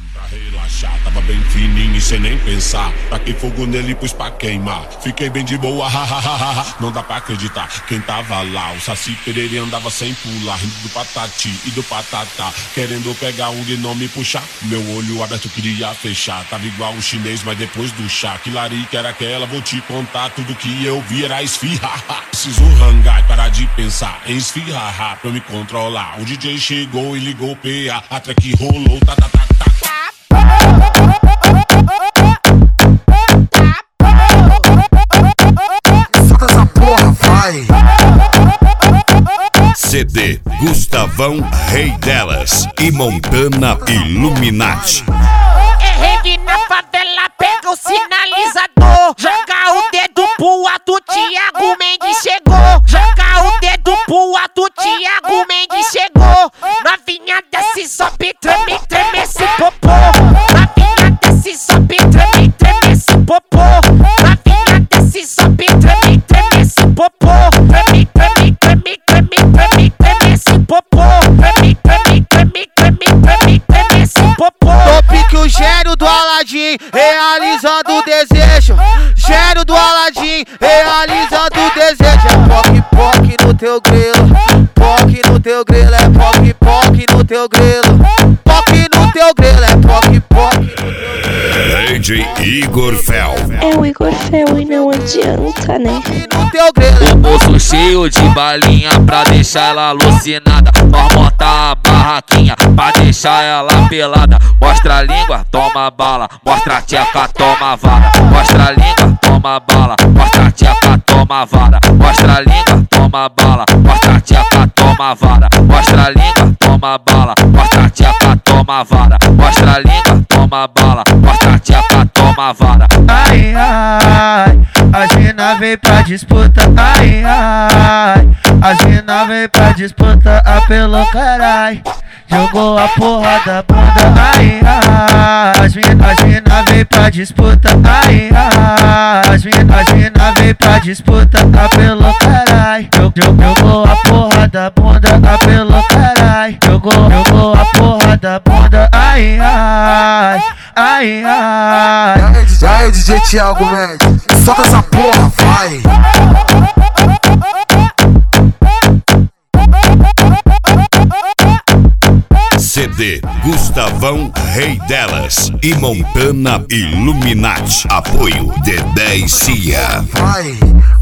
Pra relaxar, tava bem fininho e sem nem pensar. Taquei fogo nele, pus pra queimar. Fiquei bem de boa, hahaha. Não dá pra acreditar, quem tava lá. O Saci Pererê andava sem pular, rindo do patati e do patatá, querendo pegar um gnome e puxar. Meu olho aberto queria fechar. Tava igual um chinês, mas depois do chá. Que larica era aquela, vou te contar. Tudo que eu vi era esfirrar. Preciso rangar e parar de pensar em esfirrar pra eu me controlar. O DJ chegou e ligou o PA. A track rolou, tá, tá, tá, tá. Solta essa porra, vai! CD Gustavão, Rei Delas e Montana Illuminati. É rave na favela, pega o sinalizador. Joga o dedo pro alto, Thiago Mendes chegou. Joga o dedo pro alto, Thiago Mendes chegou. Novinha desce, sobe, treme, treme esse popô. Novinha desce, sobe, treme, treme esse popô. Novinha desce, sobe, treme, treme esse popô. Treme, treme, treme, treme, treme, treme esse popô. Treme, treme, treme, treme, treme, treme esse popô. Top que o gênio do Aladim, realizando o desejo. Gênio do Aladim, realizando o desejo. É poc, poc no teu grelo. Poc no teu grelo, é poc, poc no teu grelo. Poc no teu grelo, é poc, poc no teu grelo. DJ Igor Fel. É o Igor Fel e não adianta, né? No teu grelo. O bolso cheio de balinha pra deixar ela alucinada. Nós monta a barraquinha pra deixar ela pelada. Mostra a língua, toma bala. Mostra a tcheca, toma vara. Mostra a língua, toma bala. Mostra a tcheca, toma vara. Mostra a língua, toma bala. Mostra a tcheca, toma vara. Mostra a língua, toma bala. Mostra a tcheca, toma vara. Mostra a língua, toma bala. Mostra a tcheca, toma vara. Ai, ai, as mina vem pra disputa. Ai, ai, as mina vem pra disputa. Apelou, carai, jogou a porra da bunda. Ai, ai, as mina vem pra disputa. Ai, ai, as mina vem pra disputa. Apelou, carai, jogou a porra da bunda. Apelou, carai, jogou a porra da bunda. Ai, ai, ai, ai. E aí, DJ Thiago Mendes, solta essa porra, vai! CD Gustavão, Rei Delas e Montana Illuminati. Apoio Dedé e Cia. Vai!